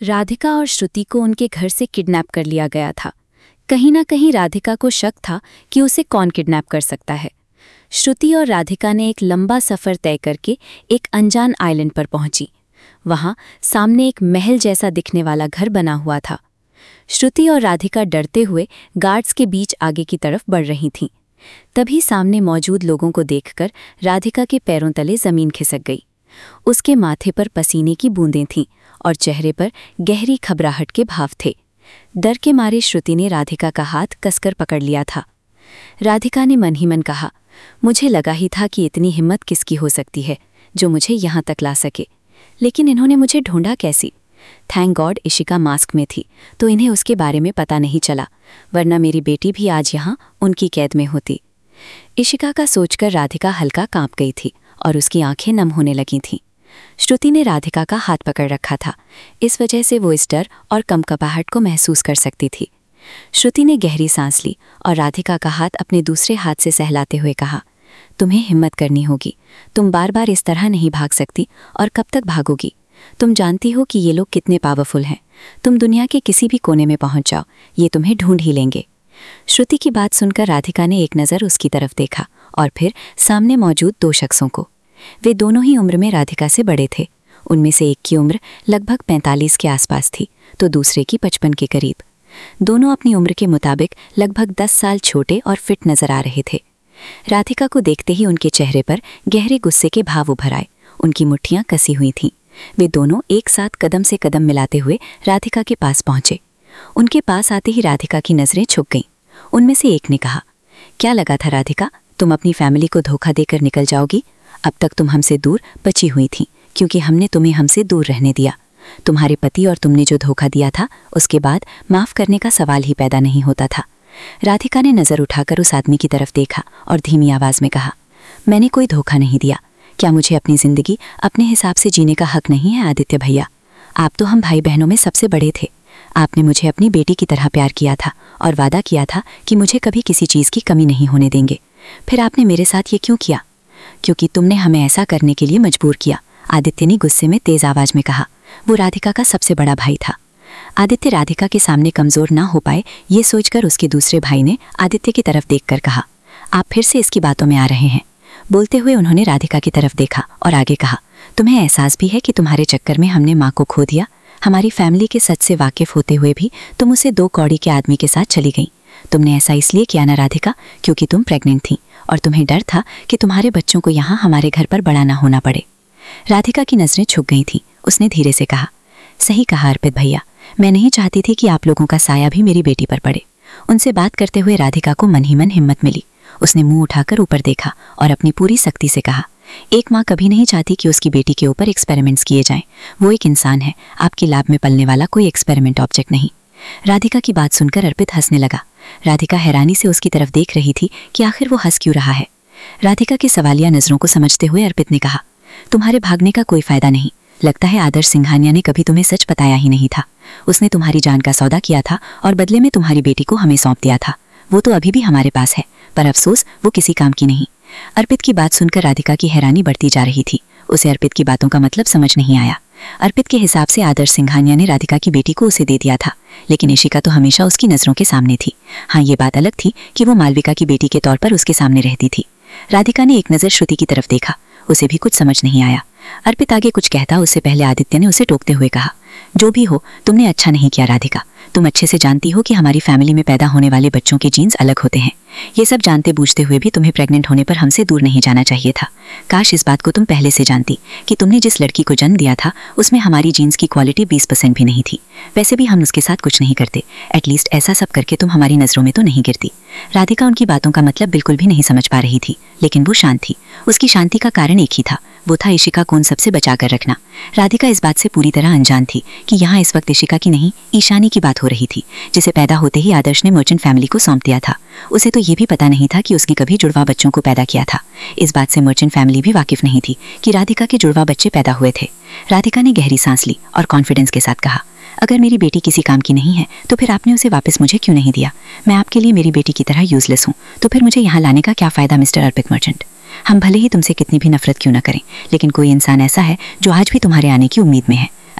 राधिका और श्रुति को उनके घर से किडनैप कर लिया गया था। कहीं ना कहीं राधिका को शक था कि उसे कौन किडनैप कर सकता है। श्रुति और राधिका ने एक लंबा सफ़र तय करके एक अनजान आइलैंड पर पहुंची। वहां सामने एक महल जैसा दिखने वाला घर बना हुआ था। श्रुति और राधिका डरते हुए गार्ड्स के बीच आगे की तरफ बढ़ रही थीं। तभी सामने मौजूद लोगों को देखकर राधिका के पैरों तले जमीन खिसक गई। उसके माथे पर पसीने की बूंदें थीं और चेहरे पर गहरी घबराहट के भाव थे। डर के मारे श्रुति ने राधिका का हाथ कसकर पकड़ लिया था। राधिका ने मन ही मन कहा, मुझे लगा ही था कि इतनी हिम्मत किसकी हो सकती है जो मुझे यहाँ तक ला सके, लेकिन इन्होंने मुझे ढूंढा कैसी? थैंक गॉड इशिका मास्क में थी तो इन्हें उसके बारे में पता नहीं चला, वरना मेरी बेटी भी आज यहाँ उनकी कैद में होती। इशिका का सोचकर राधिका हल्का कांप गई थी और उसकी आंखें नम होने लगी थीं। श्रुति ने राधिका का हाथ पकड़ रखा था, इस वजह से वो इस डर और कंपकपाहट को महसूस कर सकती थी। श्रुति ने गहरी सांस ली और राधिका का हाथ अपने दूसरे हाथ से सहलाते हुए कहा, तुम्हें हिम्मत करनी होगी। तुम बार बार इस तरह नहीं भाग सकती और कब तक भागोगी? तुम जानती हो कि ये लोग कितने पावरफुल हैं। तुम दुनिया के किसी भी कोने में पहुंच जाओ, ये तुम्हें ढूंढ ही लेंगे। श्रुति की बात सुनकर राधिका ने एक नज़र उसकी तरफ देखा और फिर सामने मौजूद दो शख्सों को। वे दोनों ही उम्र में राधिका से बड़े थे। उनमें से एक की उम्र लगभग 45 के आसपास थी तो दूसरे की 55 के करीब। दोनों अपनी उम्र के मुताबिक लगभग 10 साल छोटे और फिट नजर आ रहे थे। राधिका को देखते ही उनके चेहरे पर गहरे गुस्से के भाव उभर आए। उनकी मुट्ठियां कसी हुई थीं। वे दोनों एक साथ कदम से कदम मिलाते हुए राधिका के पास पहुंचे। उनके पास आते ही राधिका की नजरें झुक गईं। उनमें से एक ने कहा, क्या लगा था राधिका, तुम अपनी फैमिली को धोखा देकर निकल जाओगी? अब तक तुम हमसे दूर बची हुई थी क्योंकि हमने तुम्हें हमसे दूर रहने दिया। तुम्हारे पति और तुमने जो धोखा दिया था उसके बाद माफ करने का सवाल ही पैदा नहीं होता था। राधिका ने नजर उठाकर उस आदमी की तरफ देखा और धीमी आवाज में कहा, मैंने कोई धोखा नहीं दिया। क्या मुझे अपनी जिंदगी अपने हिसाब से जीने का हक नहीं है? आदित्य भैया, आप तो हम भाई बहनों में सबसे बड़े थे। आपने मुझे अपनी बेटी की तरह प्यार किया था और वादा किया था कि मुझे कभी किसी चीज़ की कमी नहीं होने देंगे। फिर आपने मेरे साथ ये क्यों किया? क्योंकि तुमने हमें ऐसा करने के लिए मजबूर किया, आदित्य ने गुस्से में तेज आवाज में कहा। वो राधिका का सबसे बड़ा भाई था। आदित्य राधिका के सामने कमजोर ना हो पाए ये सोचकर उसके दूसरे भाई ने आदित्य की तरफ देखकर कहा, आप फिर से इसकी बातों में आ रहे हैं। बोलते हुए उन्होंने राधिका की तरफ देखा और आगे कहा, तुम्हें एहसास भी है कि तुम्हारे चक्कर में हमने माँ को खो दिया? हमारी फैमिली के सच से वाकिफ होते हुए भी तुम उसे 2 कौड़ी के आदमी के साथ चली गई। तुमने ऐसा इसलिए किया ना राधिका क्योंकि तुम प्रेग्नेंट थी और तुम्हें डर था कि तुम्हारे बच्चों को यहाँ हमारे घर पर बड़ा ना होना पड़े। राधिका की नजरें झुक गई थीं। उसने धीरे से कहा, सही कहा अर्पित भैया, मैं नहीं चाहती थी कि आप लोगों का साया भी मेरी बेटी पर पड़े। उनसे बात करते हुए राधिका को मन ही मन हिम्मत मिली। उसने मुंह उठाकर ऊपर देखा और अपनी पूरी सख्ती से कहा, एक माँ कभी नहीं चाहती कि उसकी बेटी के ऊपर एक्सपेरिमेंट्स किए जाएं। वो एक इंसान है, आपकी लैब में पलने वाला कोई एक्सपेरिमेंट ऑब्जेक्ट नहीं। राधिका की बात सुनकर अर्पित हंसने लगा। राधिका हैरानी से उसकी तरफ देख रही थी कि आखिर वो हंस क्यों रहा है। राधिका की सवालिया नजरों को समझते हुए अर्पित ने कहा, तुम्हारे भागने का कोई फायदा नहीं। लगता है आदर्श सिंघानिया ने कभी तुम्हें सच बताया ही नहीं था। उसने तुम्हारी जान का सौदा किया था और बदले में तुम्हारी बेटी को हमें सौंप दिया था। वो तो अभी भी हमारे पास है, पर अफसोस वो किसी काम की नहीं। अर्पित की बात सुनकर राधिका की हैरानी बढ़ती जा रही थी। उसे अर्पित की बातों का मतलब समझ नहीं आया। अर्पित के हिसाब से आदर्श सिंघानिया ने राधिका की बेटी को उसे दे दिया था, लेकिन इशिका तो हमेशा उसकी नजरों के सामने थी। हाँ, ये बात अलग थी कि वो मालविका की बेटी के तौर पर उसके सामने रहती थी। राधिका ने एक नज़र श्रुति की तरफ देखा। उसे भी कुछ समझ नहीं आया। अर्पित आगे कुछ कहता उससे पहले आदित्य ने उसे टोकते हुए कहा, जो भी हो तुमने अच्छा नहीं किया राधिका। तुम अच्छे से जानती हो कि हमारी फैमिली में पैदा होने वाले बच्चों के जीन्स अलग होते हैं। ये सब जानते बूझते हुए भी तुम्हें प्रेग्नेंट होने पर हमसे दूर नहीं जाना चाहिए था। काश इस बात को तुम पहले से जानती कि तुमने जिस लड़की को जन्म दिया था उसमें हमारी जीन्स की क्वालिटी 20% भी नहीं थी। वैसे भी हम उसके साथ कुछ नहीं करते। एटलीस्ट ऐसा सब करके तुम हमारी नज़रों में तो नहीं गिरती। राधिका उनकी बातों का मतलब बिल्कुल भी नहीं समझ पा रही थी, लेकिन वो शांत थी। उसकी शांति का कारण एक ही था, वो था इशिका को उन सबसे बचा कर रखना। राधिका इस बात से पूरी तरह अनजान थी कि यहाँ इस वक्त इशिका की नहीं ईशानी की बात हो रही थी, जिसे पैदा होते ही आदर्श ने मर्चेंट फैमिली को सौंप दिया था। उसे तो ये भी पता नहीं था कि उसने कभी जुड़वा बच्चों को पैदा किया था। इस बात से मर्चेंट फैमिली भी वाकिफ नहीं थी कि राधिका के जुड़वा बच्चे पैदा हुए थे। राधिका ने गहरी सांस ली और कॉन्फिडेंस के साथ कहा, अगर मेरी बेटी किसी काम की नहीं है तो फिर आपने उसे वापस मुझे क्यों नहीं दिया? मैं आपके लिए मेरी बेटी की तरह यूजलेस हूँ, तो फिर मुझे यहाँ लाने का क्या फ़ायदा मिस्टर अर्पित मर्चेंट? हम भले ही तुमसे कितनी भी नफरत क्यों न करें, लेकिन कोई इंसान ऐसा है जो आज भी तुम्हारे आने की उम्मीद में है।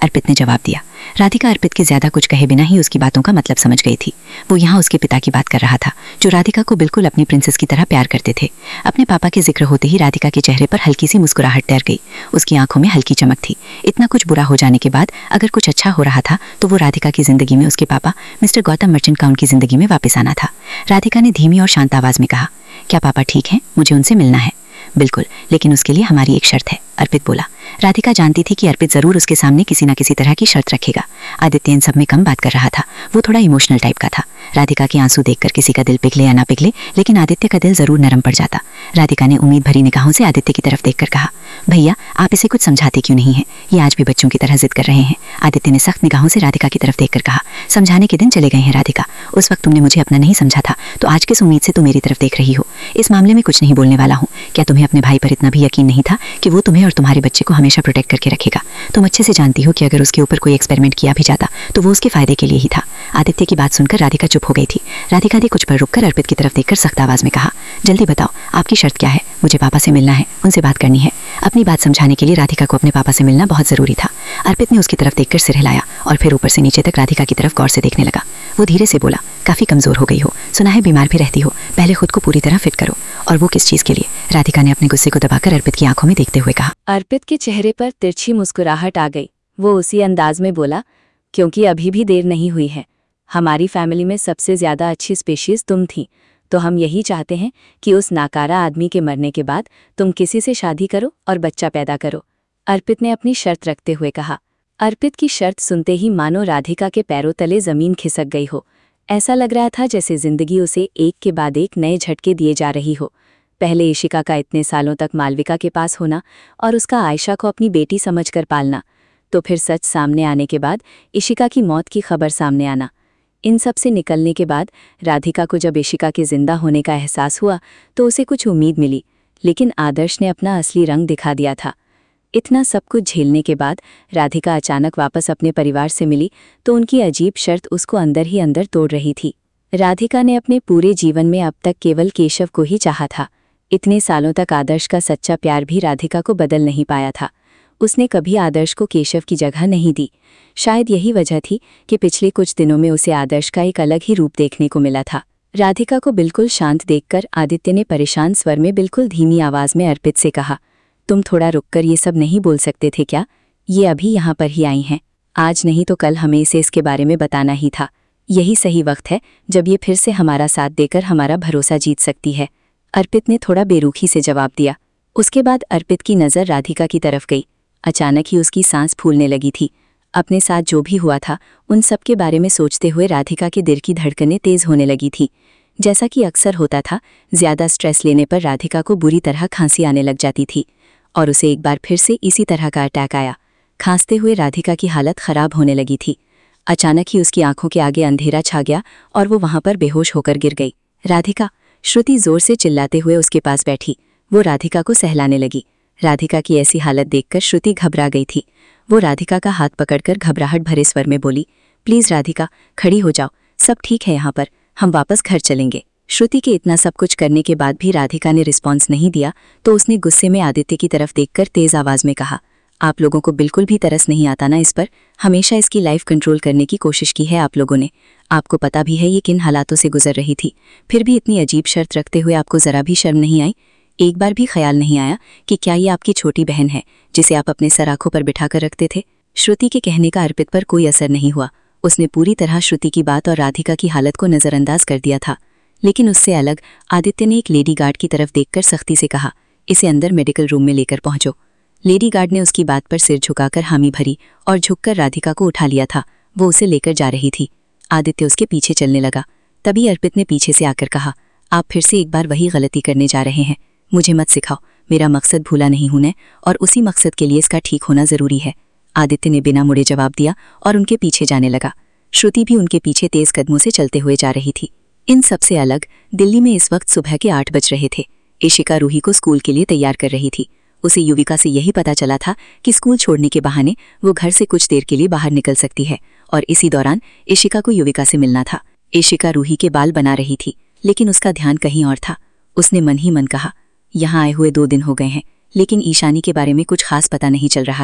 अर्पित ने जवाब दिया। राधिका अर्पित के ज्यादा कुछ कहे बिना ही उसकी बातों का मतलब समझ गई थी। वो यहाँ उसके पिता की बात कर रहा था, जो राधिका को बिल्कुल अपनी प्रिंसेस की तरह प्यार करते थे। अपने पापा के जिक्र होते ही राधिका के चेहरे पर हल्की सी मुस्कुराहट तैर गई। उसकी आंखों में हल्की चमक थी। इतना कुछ बुरा हो जाने के बाद अगर कुछ अच्छा हो रहा था तो वो राधिका की जिंदगी में उसके पापा मिस्टर गौतम मर्चेंट का उनकी जिंदगी में वापस आना था। राधिका ने धीमी और शांत आवाज में कहा, क्या पापा ठीक हैं? मुझे उनसे मिलना है। बिल्कुल, लेकिन उसके लिए हमारी एक शर्त है, अर्पित बोला। राधिका जानती थी कि अर्पित जरूर उसके सामने किसी न किसी तरह की शर्त रखेगा। आदित्य इन सब में कम बात कर रहा था। वो थोड़ा इमोशनल टाइप का था। राधिका के आंसू देखकर किसी का दिल पिघले या ना पिघले, लेकिन आदित्य का दिल जरूर नरम पड़ जाता। राधिका ने उम्मीद भरी निगाहों से आदित्य की तरफ देखकर कहा, भैया आप इसे कुछ समझाते क्यों नहीं है? ये आज भी बच्चों की तरह जिद कर रहे हैं। आदित्य ने सख्त निगाहों से राधिका की तरफ देखकर कहा, समझाने के दिन चले गए हैं राधिका। उस वक्त तुमने मुझे अपना नहीं समझा था, तो आज किस उम्मीद से तुम मेरी तरफ देख रही हो? इस मामले में कुछ नहीं बोलने वाला हूँ। क्या तुम्हें अपने भाई पर इतना भी यकीन नहीं था कि वो तुम्हें और तुम्हारे बच्चे को हमेशा प्रोटेक्ट करके रखेगा? तुम अच्छे से जानती हो कि अगर उसके ऊपर कोई एक्सपेरिमेंट किया भी जाता तो वो उसके फायदे के लिए ही था। आदित्य की बात सुनकर राधिका चुप हो गई थी। राधिका ने कुछ पल रुककर अर्पित की तरफ देखकर सख्त आवाज में कहा, जल्दी बताओ आपकी शर्त क्या है? मुझे पापा से मिलना है, उनसे बात करनी है। अपनी बात समझाने के लिए राधिका को अपने पापा से मिलना बहुत जरूरी था। अर्पित ने उसकी तरफ देखकर सिर हिलाया और फिर ऊपर से नीचे तक राधिका की तरफ गौर से देखने लगा। वो धीरे से बोला, काफी कमजोर हो गई हो, सुना है बीमार भी रहती हो, पहले खुद को पूरी तरह फिट करो। और वो किस चीज के लिए? राधिका ने अपने गुस्से को दबाकर अर्पित की आंखों में देखते हुए कहा। अर्पित के चेहरे पर तिरछी मुस्कुराहट आ गई। वो उसी अंदाज में बोला, क्योंकि अभी भी देर नहीं हुई है। हमारी फैमिली में सबसे ज्यादा अच्छी स्पेशीज तुम थी, तो हम यही चाहते हैं कि उस नाकारा आदमी के मरने के बाद तुम किसी से शादी करो और बच्चा पैदा करो, अर्पित ने अपनी शर्त रखते हुए कहा। अर्पित की शर्त सुनते ही मानो राधिका के पैरों तले जमीन खिसक गई हो। ऐसा लग रहा था जैसे जिंदगी उसे एक के बाद एक नए झटके दिए जा रही हो। पहले इशिका का इतने सालों तक मालविका के पास होना और उसका आयशा को अपनी बेटी समझकर पालना, तो फिर सच सामने आने के बाद इशिका की मौत की खबर सामने आना। इन सब से निकलने के बाद राधिका को जब इशिका के जिंदा होने का एहसास हुआ तो उसे कुछ उम्मीद मिली, लेकिन आदर्श ने अपना असली रंग दिखा दिया था। इतना सब कुछ झेलने के बाद राधिका अचानक वापस अपने परिवार से मिली तो उनकी अजीब शर्त उसको अंदर ही अंदर तोड़ रही थी। राधिका ने अपने पूरे जीवन में अब तक केवल केशव को ही चाहा था। इतने सालों तक आदर्श का सच्चा प्यार भी राधिका को बदल नहीं पाया था। उसने कभी आदर्श को केशव की जगह नहीं दी। शायद यही वजह थी कि पिछले कुछ दिनों में उसे आदर्श का एक अलग ही रूप देखने को मिला था। राधिका को बिल्कुल शांत देखकर आदित्य ने परेशान स्वर में बिल्कुल धीमी आवाज में अर्पित से कहा, तुम थोड़ा रुककर ये सब नहीं बोल सकते थे क्या? ये अभी यहाँ पर ही आई हैं। आज नहीं तो कल हमें इसे इसके बारे में बताना ही था। यही सही वक्त है जब ये फिर से हमारा साथ देकर हमारा भरोसा जीत सकती है, अर्पित ने थोड़ा बेरुखी से जवाब दिया। उसके बाद अर्पित की नज़र राधिका की तरफ गई। अचानक ही उसकी सांस फूलने लगी थी। अपने साथ जो भी हुआ था उन सब के बारे में सोचते हुए राधिका के दिल की धड़कनें तेज होने लगी थी। जैसा कि अक्सर होता था, ज्यादा स्ट्रेस लेने पर राधिका को बुरी तरह खांसी आने लग जाती थी और उसे एक बार फिर से इसी तरह का अटैक आया। खांसते हुए राधिका की हालत खराब होने लगी थी। अचानक ही उसकी आंखों के आगे अंधेरा छा गया और वो वहां पर बेहोश होकर गिर गई। राधिका, श्रुति जोर से चिल्लाते हुए उसके पास बैठी। वो राधिका को सहलाने लगी। राधिका की ऐसी हालत देखकर श्रुति घबरा गई थी। वो राधिका का हाथ पकड़कर घबराहट भरे स्वर में बोली, प्लीज राधिका, खड़ी हो जाओ, सब ठीक है यहाँ पर, हम वापस घर चलेंगे। श्रुति के इतना सब कुछ करने के बाद भी राधिका ने रिस्पॉन्स नहीं दिया तो उसने गुस्से में आदित्य की तरफ देखकर तेज आवाज में कहा, आप लोगों को बिल्कुल भी तरस नहीं आता ना इस पर? हमेशा इसकी लाइफ कंट्रोल करने की कोशिश की है आप लोगों ने। आपको पता भी है ये किन हालातों से गुजर रही थी, फिर भी इतनी अजीब शर्त रखते हुए आपको जरा भी शर्म नहीं आई? एक बार भी ख्याल नहीं आया कि क्या ये आपकी छोटी बहन है जिसे आप अपने सर आंखों पर बिठाकर रखते थे? श्रुति के कहने का अर्पित पर कोई असर नहीं हुआ। उसने पूरी तरह श्रुति की बात और राधिका की हालत को नजरअंदाज कर दिया था। लेकिन उससे अलग आदित्य ने एक लेडी गार्ड की तरफ देखकर सख्ती से कहा, इसे अंदर मेडिकल रूम में लेकर पहुंचो। लेडी गार्ड ने उसकी बात पर सिर झुकाकर हामी भरी और झुककर राधिका को उठा लिया था। वो उसे लेकर जा रही थी। आदित्य उसके पीछे चलने लगा। तभी अर्पित ने पीछे से आकर कहा, आप फिर से एक बार वही गलती करने जा रहे हैं। मुझे मत सिखाओ, मेरा मकसद भूला नहीं हूं और उसी मकसद के लिए इसका ठीक होना जरूरी है। आदित्य ने बिना मुड़े जवाब दिया और उनके पीछे जाने लगा। श्रुति भी उनके पीछे तेज कदमों से चलते हुए जा रही थी। इन सबसे अलग दिल्ली में इस वक्त सुबह के 8 बज रहे थे। इशिका रूही को स्कूल के लिए तैयार कर रही थी। उसे युविका से यही पता चला था कि स्कूल छोड़ने के बहाने वो घर से कुछ देर के लिए बाहर निकल सकती है और इसी दौरान इशिका को युविका से मिलना था। इशिका रूही के बाल बना रही थी, लेकिन उसका ध्यान कहीं और था। उसने मन ही मन कहा, यहाँ आए हुए 2 दिन हो गए हैं, लेकिन ईशानी के बारे में कुछ खास पता नहीं चल रहा है।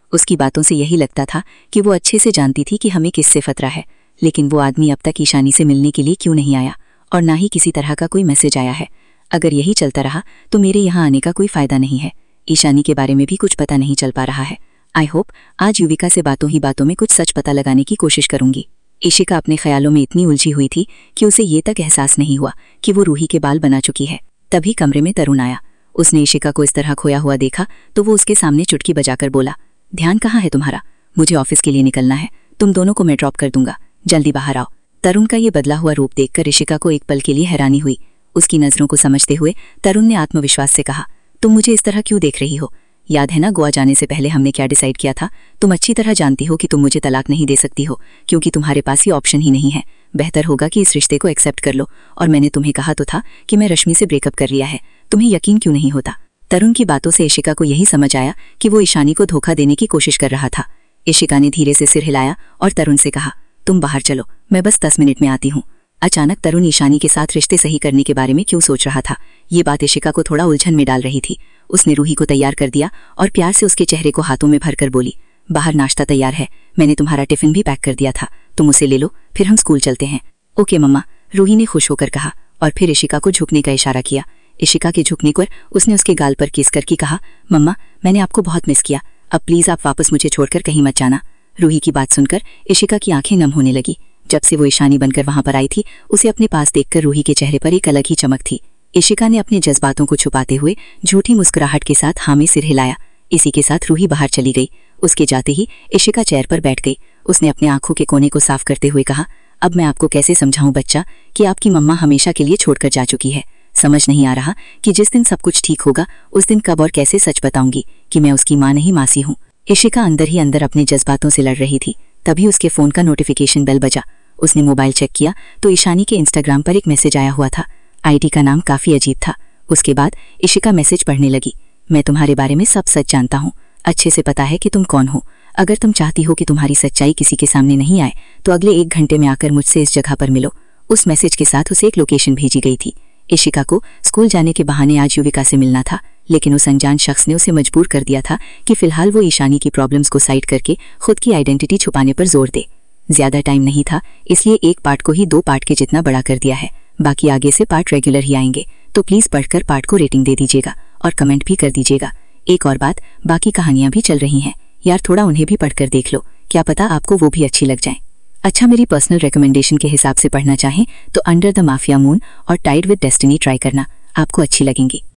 उसकी बातों से यही लगता था कि वो अच्छे से जानती थी कि हमें किससे खतरा है, लेकिन वो आदमी अब तक ईशानी से मिलने के लिए क्यों नहीं आया और ना ही किसी तरह का कोई मैसेज आया है। अगर यही चलता रहा तो मेरे यहाँ आने का कोई फायदा नहीं है। ईशानी के बारे में भी कुछ पता नहीं चल पा रहा है। आई होप आज युविका से बातों ही बातों में कुछ सच पता लगाने की कोशिश करूंगी। इशिका अपने ख्यालों में इतनी उलझी हुई थी कि उसे ये तक एहसास नहीं हुआ कि वो रूही के बाल बना चुकी है। तभी कमरे में तरुण आया। उसने इशिका को इस तरह खोया हुआ देखा तो वो उसके सामने चुटकी बजाकर बोला, ध्यान कहाँ है तुम्हारा? मुझे ऑफिस के लिए निकलना है, तुम दोनों को मैं ड्रॉप कर दूंगा, जल्दी बाहर आओ। तरुण का ये बदला हुआ रूप देखकर इशिका को एक पल के लिए हैरानी हुई। उसकी नजरों को समझते हुए तरुण ने आत्मविश्वास से कहा, तुम मुझे इस तरह क्यों देख रही हो? याद है ना गोवा जाने से पहले हमने क्या डिसाइड किया था? तुम अच्छी तरह जानती हो कि तुम मुझे तलाक नहीं दे सकती हो, क्योंकि तुम्हारे पास ये ऑप्शन ही नहीं है। बेहतर होगा कि इस रिश्ते को एक्सेप्ट कर लो। और मैंने तुम्हें कहा तो था कि मैं रश्मि से ब्रेकअप कर लिया है, तुम्हें यकीन क्यों नहीं होता? तरुण की बातों से इशिका को यही समझ आया कि वो ईशानी को धोखा देने की कोशिश कर रहा था। इशिका ने धीरे से सिर हिलाया और तरुण से कहा, तुम बाहर चलो, मैं बस 10 मिनट में आती हूँ। अचानक तरुण ईशानी के साथ रिश्ते सही करने के बारे में क्यों सोच रहा था, ये बात इशिका को थोड़ा उलझन में डाल रही थी। उसने रूही को तैयार कर दिया और प्यार से उसके चेहरे को हाथों में भरकर बोली, बाहर नाश्ता तैयार है, मैंने तुम्हारा टिफिन भी पैक कर दिया था, तुम उसे ले लो, फिर हम स्कूल चलते हैं। ओके मम्मा, रूही ने खुश होकर कहा और फिर इशिका को झुकने का इशारा किया। इशिका के झुकने पर उसने उसके गाल पर किस करके कहा, मम्मा मैंने आपको बहुत मिस किया, अब प्लीज आप वापस मुझे छोड़कर कहीं मत जाना। रूही की बात सुनकर इशिका की आंखें नम होने लगी। जब से वो ईशानी बनकर वहां पर आई थी, उसे अपने पास देखकर रूही के चेहरे पर एक अलग ही चमक थी। इशिका ने अपने जज्बातों को छुपाते हुए झूठी मुस्कुराहट के साथ हाँ में सिर हिलाया। इसी के साथ रूही बाहर चली गई। उसके जाते ही इशिका चेयर पर बैठ गई। उसने अपने आंखों के कोने को साफ करते हुए कहा, अब मैं आपको कैसे समझाऊं बच्चा कि आपकी मम्मा हमेशा के लिए छोड़कर जा चुकी है। समझ नहीं आ रहा कि जिस दिन सब कुछ ठीक होगा उस दिन कब और कैसे सच बताऊंगी कि मैं उसकी माँ नहीं मासी हूँ। इशिका अंदर ही अंदर अपने जज्बातों से लड़ रही थी। तभी उसके फोन का नोटिफिकेशन बेल बजा। उसने मोबाइल चेक किया तो ईशानी के इंस्टाग्राम पर एक मैसेज आया हुआ था। आईडी का नाम काफी अजीब था। उसके बाद इशिका मैसेज पढ़ने लगी, मैं तुम्हारे बारे में सब सच जानता हूँ, अच्छे से पता है कि तुम कौन हो। अगर तुम चाहती हो कि तुम्हारी सच्चाई किसी के सामने नहीं आए तो अगले 1 घंटे में आकर मुझसे इस जगह पर मिलो। उस मैसेज के साथ उसे एक लोकेशन भेजी गई थी। इशिका को स्कूल जाने के बहाने आज युविका से मिलना था, लेकिन उस अनजान शख्स ने उसे मजबूर कर दिया था कि फिलहाल वो ईशानी की प्रॉब्लम्स को साइड करके खुद की आइडेंटिटी छुपाने पर जोर दे। ज्यादा टाइम नहीं था, इसलिए एक पार्ट को ही 2 पार्ट के जितना बड़ा कर दिया है। बाकी आगे से पार्ट रेगुलर ही आएंगे, तो प्लीज पढ़कर पार्ट को रेटिंग दे दीजिएगा और कमेंट भी कर दीजिएगा। एक और बात, बाकी कहानियां भी चल रही हैं यार, थोड़ा उन्हें भी पढ़कर देख लो, क्या पता आपको वो भी अच्छी लग जाए। अच्छा, मेरी पर्सनल रिकमेंडेशन के हिसाब से पढ़ना चाहें तो अंडर द माफिया मून और टाइड विद डेस्टिनी ट्राई करना, आपको अच्छी लगेंगी।